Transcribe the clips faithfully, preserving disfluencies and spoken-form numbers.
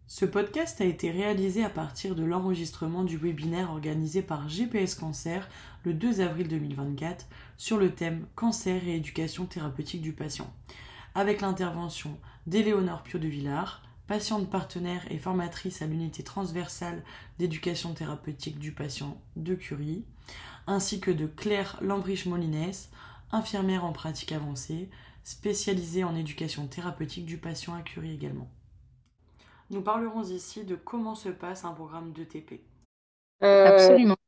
Ce podcast a été réalisé à partir de l'enregistrement du webinaire organisé par G P S Cancer le deux avril deux mille vingt-quatre sur le thème Cancer et éducation thérapeutique du patient, avec l'intervention d'Éléonore Piau de Villars, patiente partenaire et formatrice à l'unité transversale d'éducation thérapeutique du patient de Curie, ainsi que de Claire Lambrich-Molines, infirmière en pratique avancée, spécialisée en éducation thérapeutique du patient à Curie également. Nous parlerons ici de comment se passe un programme d'E T P. Euh, Absolument.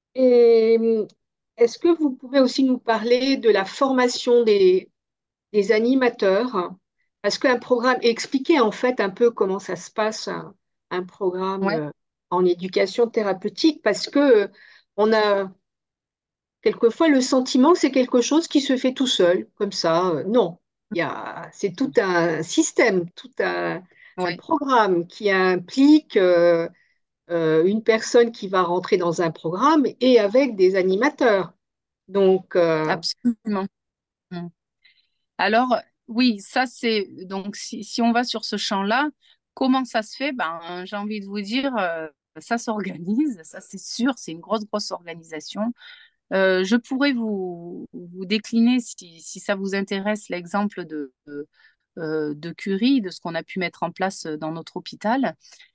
et est-ce que vous pouvez aussi nous parler de la formation des, des animateurs? Parce qu'un programme, et expliquer en fait un peu comment ça se passe, un, un programme Ouais. euh, en éducation thérapeutique, parce que euh, on a quelquefois le sentiment que c'est quelque chose qui se fait tout seul, comme ça. Euh, non, il y a, c'est tout un système, tout un, un Ouais. programme qui implique euh, euh, une personne qui va rentrer dans un programme et avec des animateurs. Donc, euh, Absolument. Mm. Alors, oui, ça c'est donc si, si on va sur ce champ-là, comment ça se fait? Ben, j'ai envie de vous dire, euh, ça s'organise, ça c'est sûr, c'est une grosse, grosse organisation. Euh, je pourrais vous, vous décliner, si, si ça vous intéresse, l'exemple de, de, euh, de Curie, de ce qu'on a pu mettre en place dans notre hôpital.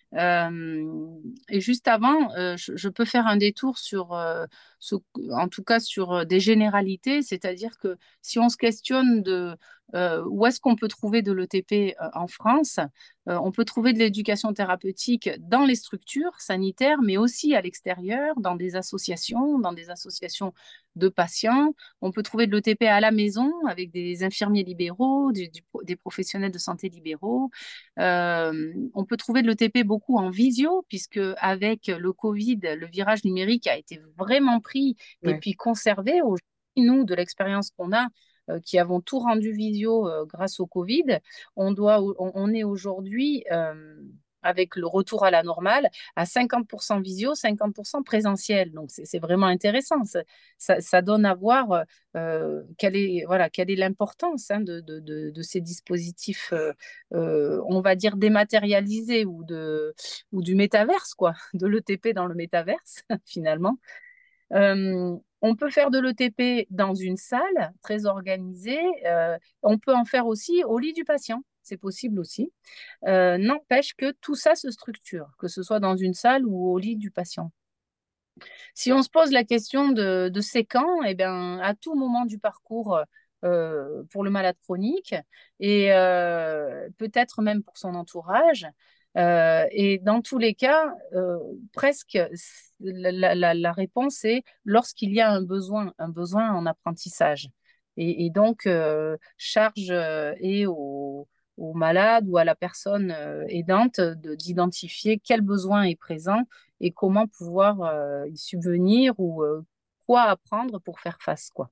Euh, et juste avant, euh, je, je peux faire un détour sur, euh, ce- en tout cas sur euh, des généralités, c'est-à-dire que si on se questionne de euh, où est-ce qu'on peut trouver de l'E T P euh, en France, euh, on peut trouver de l'éducation thérapeutique dans les structures sanitaires, mais aussi à l'extérieur, dans des associations, dans des associations de patients. On peut trouver de l'E T P à la maison avec des infirmiers libéraux, du- du- des professionnels de santé libéraux. Euh, on peut trouver de l'E T P beaucoup en visio, puisque avec le Covid, le virage numérique a été vraiment pris et ouais. puis conservé. Aujourd'hui, nous, de l'expérience qu'on a, euh, qui avons tout rendu visio euh, grâce au Covid, on doit, on, on est aujourd'hui, euh, avec le retour à la normale, à cinquante pour cent visio, cinquante pour cent présentiel. Donc, c'est c'est vraiment intéressant. Ça, ça, ça donne à voir euh, quelle est, voilà, quelle est l'importance hein, de, de, de, de ces dispositifs euh, euh, on va dire dématérialisé ou, de, ou du métaverse, quoi, de l'E T P dans le métaverse, finalement. Euh, on peut faire de l'E T P dans une salle très organisée. Euh, on peut en faire aussi au lit du patient. C'est possible aussi. Euh, n'empêche que tout ça se structure, que ce soit dans une salle ou au lit du patient. Si on se pose la question de, de ces camps, eh bien, à tout moment du parcours euh, pour le malade chronique et euh, peut-être même pour son entourage, euh, et dans tous les cas, euh, presque la, la- la réponse est lorsqu'il y a un besoin, un besoin en apprentissage. Et, et donc, euh, charge euh, est au, au malade ou à la personne euh, aidante de- d'identifier quel besoin est présent et comment pouvoir euh, y subvenir ou euh, quoi apprendre pour faire face, quoi.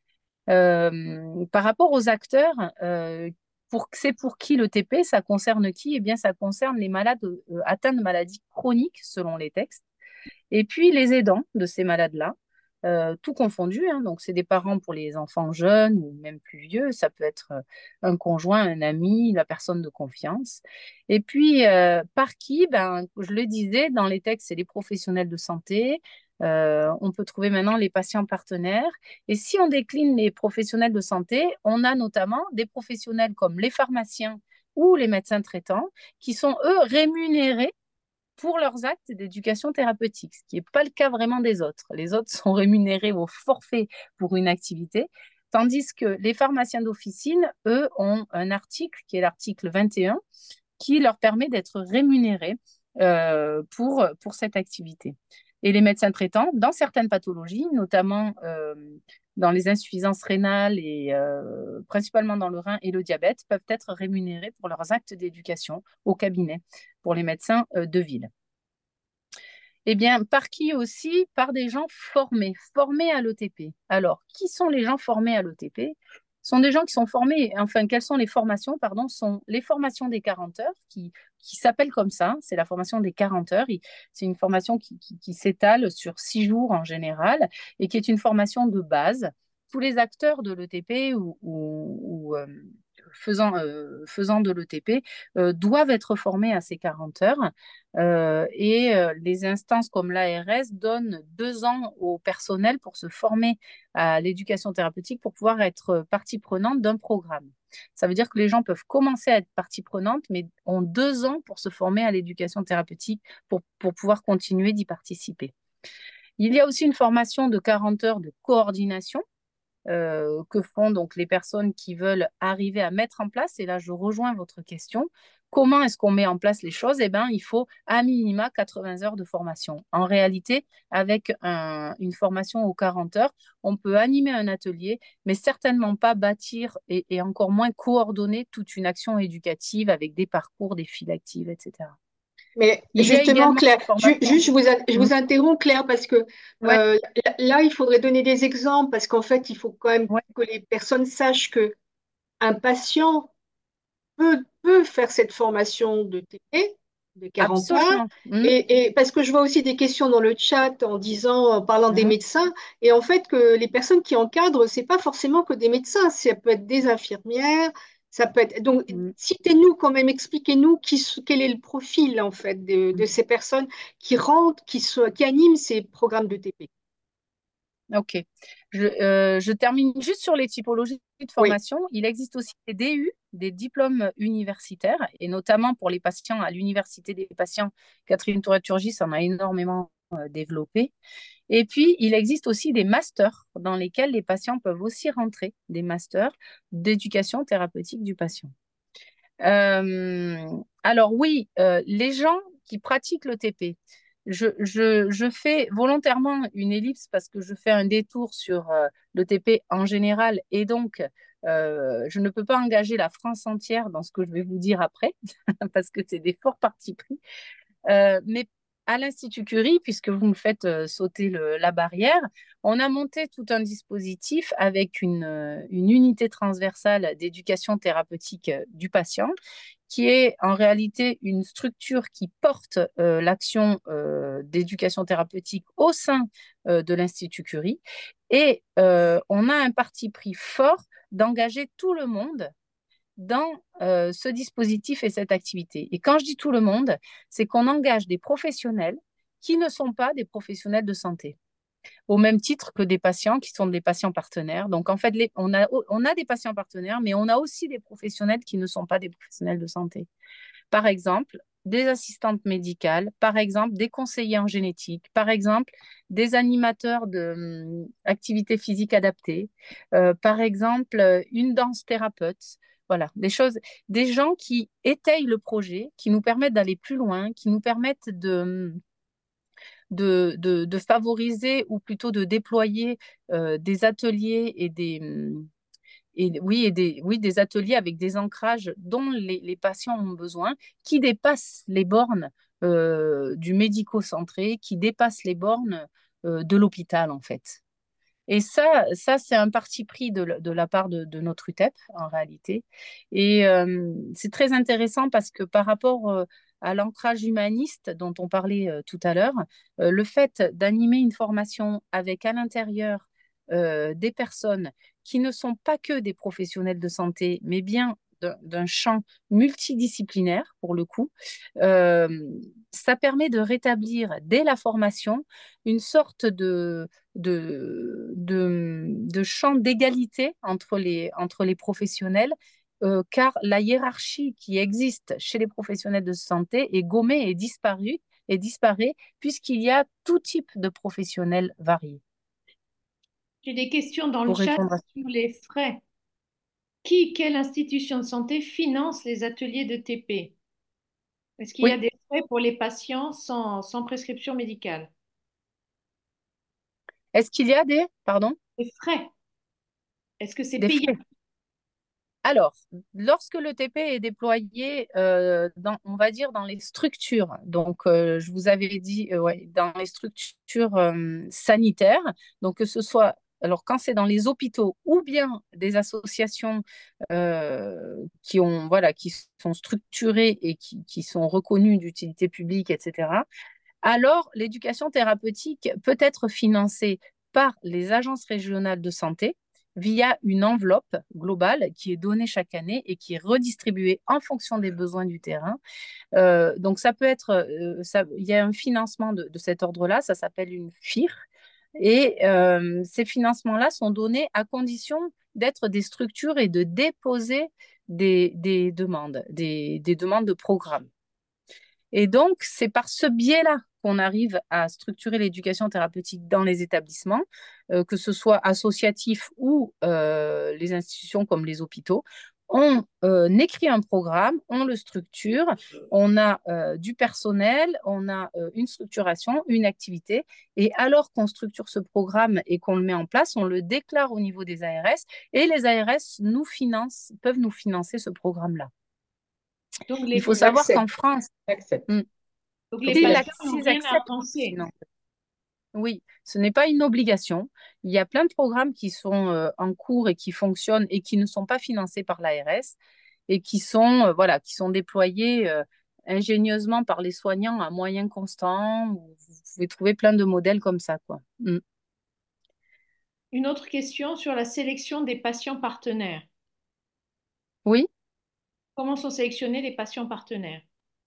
Euh, par rapport aux acteurs, euh, pour, c'est pour qui le T P, ça concerne qui? Eh bien, ça concerne les malades euh, atteints de maladies chroniques, selon les textes, et puis les aidants de ces malades-là, euh, tout confondu, hein. Donc, c'est des parents pour les enfants jeunes ou même plus vieux. Ça peut être euh, un conjoint, un ami, la personne de confiance. Et puis, euh, par qui? Ben, je le disais, dans les textes, c'est les professionnels de santé. Euh, on peut trouver maintenant les patients partenaires. Et si on décline les professionnels de santé, on a notamment des professionnels comme les pharmaciens ou les médecins traitants qui sont, eux, rémunérés pour leurs actes d'éducation thérapeutique, ce qui n'est pas le cas vraiment des autres. Les autres sont rémunérés au forfait pour une activité, tandis que les pharmaciens d'officine, eux, ont un article qui est l'article vingt et un, qui leur permet d'être rémunérés euh, pour, pour cette activité. Et les médecins traitants, dans certaines pathologies, notamment euh, dans les insuffisances rénales et euh, principalement dans le rein et le diabète, peuvent être rémunérés pour leurs actes d'éducation au cabinet pour les médecins euh, de ville. Eh bien, par qui aussi? Par des gens formés, formés à l'E T P. Alors, qui sont les gens formés à l'E T P? Ce sont des gens qui sont formés, enfin, quelles sont les formations, pardon, sont les formations des quarante heures, qui, qui s'appellent comme ça, c'est la formation des quarante heures. C'est une formation qui, qui, qui s'étale sur six jours en général et qui est une formation de base. Tous les acteurs de l'E T P ou, ou, ou, euh, faisant, euh, faisant de l'E T P euh, doivent être formés à ces quarante heures. Euh, et euh, les instances comme l'A R S donnent deux ans au personnel pour se former à l'éducation thérapeutique pour pouvoir être partie prenante d'un programme. Ça veut dire que les gens peuvent commencer à être partie prenante, mais ont deux ans pour se former à l'éducation thérapeutique pour, pour pouvoir continuer d'y participer. Il y a aussi une formation de quarante heures de coordination euh, que font donc les personnes qui veulent arriver à mettre en place. Et là, je rejoins votre question. Comment est-ce qu'on met en place les choses? Eh bien, il faut à minima quatre-vingts heures de formation. En réalité, avec un, une formation aux quarante heures, on peut animer un atelier, mais certainement pas bâtir et, et encore moins coordonner toute une action éducative avec des parcours, des files actives, et cetera. Mais Il y a justement, également Claire, une ju- formation. juste je vous, in- je Mmh. vous interromps, Claire, parce que Ouais, euh, là, là, il faudrait donner des exemples, parce qu'en fait, il faut quand même ouais, que les personnes sachent que un patient peut, peut faire cette formation de T P de quarante heures. absolument. Mmh. Et, et parce que je vois aussi des questions dans le chat en disant, en parlant des Mmh. médecins, et en fait que les personnes qui encadrent, c'est pas forcément que des médecins, ça peut être des infirmières, ça peut être. Donc, Mmh. citez-nous quand même, expliquez-nous qui, s- quel est le profil en fait de, de ces personnes qui rentrent, qui, so- qui animent ces programmes de T P. Ok. Je, euh, je termine juste sur les typologies de Oui, formation. Il existe aussi des D U, des diplômes universitaires, et notamment pour les patients à l'Université des patients, Catherine Tourette-Turgis en a énormément euh, développé. Et puis, il existe aussi des masters dans lesquels les patients peuvent aussi rentrer, des masters d'éducation thérapeutique du patient. Euh, alors oui, euh, les gens qui pratiquent le T P, je, je, je fais volontairement une ellipse parce que je fais un détour sur euh, le T P en général et donc euh, je ne peux pas engager la France entière dans ce que je vais vous dire après parce que c'est des forts partis pris. Euh, mais à l'Institut Curie, puisque vous me faites euh, sauter le- la barrière, on a monté tout un dispositif avec une, euh, une unité transversale d'éducation thérapeutique euh, du patient, qui est en réalité une structure qui porte euh, l'action euh, d'éducation thérapeutique au sein euh, de l'Institut Curie. Et euh, on a un parti pris fort d'engager tout le monde dans euh, ce dispositif et cette activité. Et quand je dis tout le monde, c'est qu'on engage des professionnels qui ne sont pas des professionnels de santé, au même titre que des patients qui sont des patients partenaires. Donc, en fait, les, on, a, on a des patients partenaires, mais on a aussi des professionnels qui ne sont pas des professionnels de santé. Par exemple, des assistantes médicales, par exemple, des conseillers en génétique, par exemple, des animateurs d'activités hum, physiques adaptées, euh, par exemple, une danse thérapeute. Voilà, des choses, des gens qui étayent le projet, qui nous permettent d'aller plus loin, qui nous permettent de, de, de, de favoriser ou plutôt de déployer euh, des ateliers et des, hum, et oui, et des, oui, des ateliers avec des ancrages dont les, les patients ont besoin, qui dépassent les bornes euh, du médico-centré, qui dépassent les bornes euh, de l'hôpital, en fait. Et ça, ça c'est un parti pris de, de la part de, de notre U T E P, en réalité. Et euh, c'est très intéressant parce que par rapport euh, à l'ancrage humaniste dont on parlait euh, tout à l'heure, euh, le fait d'animer une formation avec à l'intérieur euh, des personnes qui ne sont pas que des professionnels de santé, mais bien d'un champ multidisciplinaire, pour le coup, euh, ça permet de rétablir dès la formation une sorte de, de, de, de champ d'égalité entre les, entre les professionnels, euh, car la hiérarchie qui existe chez les professionnels de santé est gommée et disparue, et disparaît puisqu'il y a tout type de professionnels variés. J'ai des questions dans le Pour chat répondre à... sur les frais. Qui, quelle institution de santé finance les ateliers de T P? Est-ce qu'il y a Oui, des frais pour les patients sans, sans prescription médicale? est-ce qu'il y a des, pardon, Des frais, est-ce que c'est des payant? frais? Alors, lorsque le T P est déployé, euh, dans, on va dire dans les structures, donc euh, je vous avais dit, euh, ouais, dans les structures euh, sanitaires, donc que ce soit, alors quand c'est dans les hôpitaux ou bien des associations euh, qui ont, voilà, qui sont structurées et qui, qui sont reconnues d'utilité publique, et cetera, alors l'éducation thérapeutique peut être financée par les agences régionales de santé via une enveloppe globale qui est donnée chaque année et qui est redistribuée en fonction des besoins du terrain. Euh, donc, ça peut être, euh, ça, il y a un financement de, de cet ordre-là, ça s'appelle une F I R. Et euh, ces financements-là sont donnés à condition d'être des structures et de déposer des, des demandes, des, des demandes de programme. Et donc, c'est par ce biais-là qu'on arrive à structurer l'éducation thérapeutique dans les établissements, euh, que ce soit associatifs ou euh, les institutions comme les hôpitaux. On euh, écrit un programme, on le structure, on a euh, du personnel, on a euh, une structuration, une activité. Et alors qu'on structure ce programme et qu'on le met en place, on le déclare au niveau des A R S et les A R S nous financent, peuvent nous financer ce programme-là. Donc Il les, faut savoir qu'en J'accepte. France, J'accepte. hmm, donc les s'ils Ok. patients l'ac- n'ont s'ils rien à acceptent, penser. sinon. Oui, ce n'est pas une obligation. Il y a plein de programmes qui sont euh, en cours et qui fonctionnent et qui ne sont pas financés par l'A R S et qui sont, euh, voilà, qui sont déployés euh, ingénieusement par les soignants à moyens constants. Vous pouvez trouver plein de modèles comme ça, quoi. Mm. Une autre question sur la sélection des patients partenaires. Oui. Comment sont sélectionnés les patients partenaires?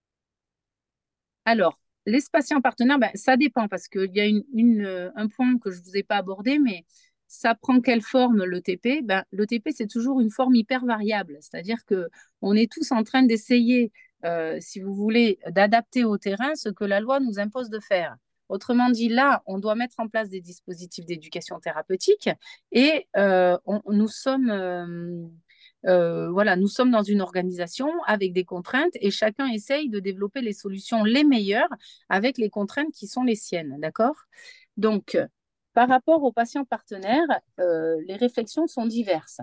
Alors, les patients partenaires, ben, ça dépend parce qu'il y a une, une, euh, un point que je ne vous ai pas abordé, mais ça prend quelle forme l'E T P? Ben, l'E T P, c'est toujours une forme hyper variable, c'est-à-dire que on est tous en train d'essayer, euh, si vous voulez, d'adapter au terrain ce que la loi nous impose de faire. Autrement dit, là, on doit mettre en place des dispositifs d'éducation thérapeutique et euh, on, nous sommes... euh, euh, voilà, nous sommes dans une organisation avec des contraintes et chacun essaye de développer les solutions les meilleures avec les contraintes qui sont les siennes, d'accord? Donc, par rapport aux patients partenaires, euh, les réflexions sont diverses.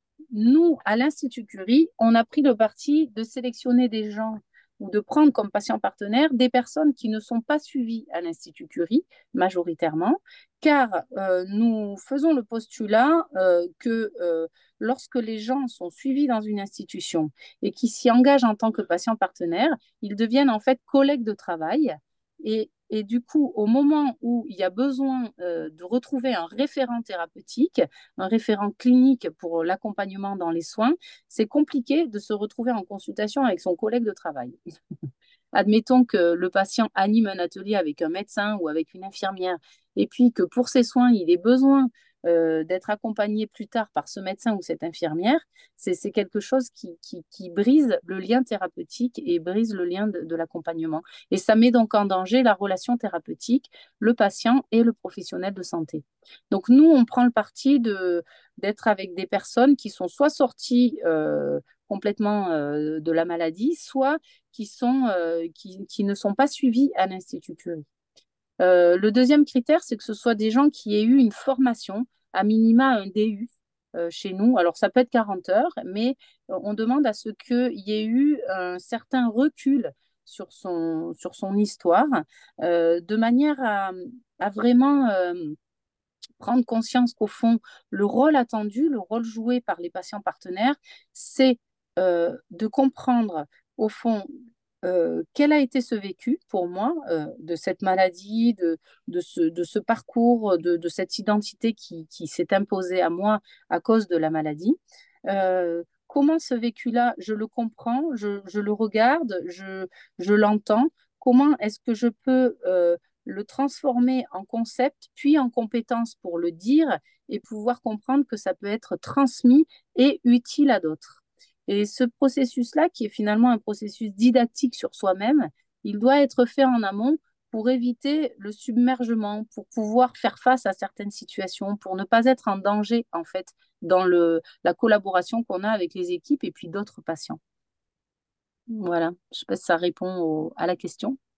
Nous, à l'Institut Curie, on a pris le parti de sélectionner des gens ou de prendre comme patients partenaires des personnes qui ne sont pas suivies à l'Institut Curie, majoritairement, car euh, nous faisons le postulat euh, que euh, lorsque les gens sont suivis dans une institution et qui s'y engagent en tant que patients partenaires, ils deviennent en fait collègues de travail. Et, et du coup, au moment où il y a besoin euh, de retrouver un référent thérapeutique, un référent clinique pour l'accompagnement dans les soins, c'est compliqué de se retrouver en consultation avec son collègue de travail. Admettons que le patient anime un atelier avec un médecin ou avec une infirmière, et puis que pour ses soins, il ait besoin euh, d'être accompagné plus tard par ce médecin ou cette infirmière, c'est, c'est quelque chose qui, qui, qui, brise le lien thérapeutique et brise le lien de, de l'accompagnement. Et ça met donc en danger la relation thérapeutique, le patient et le professionnel de santé. Donc nous, on prend le parti de, d'être avec des personnes qui sont soit sorties euh, complètement euh, de la maladie, soit qui, sont, euh, qui, qui ne sont pas suivis à l'Institut Curie. Euh, le deuxième critère, c'est que ce soit des gens qui aient eu une formation, à minima un D U euh, chez nous. Alors, ça peut être quarante heures, mais euh, on demande à ce qu'il y ait eu un certain recul sur son, sur son histoire, euh, de manière à, à vraiment euh, prendre conscience qu'au fond, le rôle attendu, le rôle joué par les patients partenaires, c'est euh, de comprendre, au fond, euh, quel a été ce vécu pour moi euh, de cette maladie, de, de, ce, de ce parcours, de, de cette identité qui, qui s'est imposée à moi à cause de la maladie. Euh, comment ce vécu-là, je le comprends, je, je le regarde, je, je l'entends. Comment est-ce que je peux euh, le transformer en concept, puis en compétence pour le dire et pouvoir comprendre que ça peut être transmis et utile à d'autres. Et ce processus-là, qui est finalement un processus didactique sur soi-même, il doit être fait en amont pour éviter le submergement, pour pouvoir faire face à certaines situations, pour ne pas être en danger, en fait, dans le, la collaboration qu'on a avec les équipes et puis d'autres patients. Voilà, je ne sais pas si ça répond au, à la question.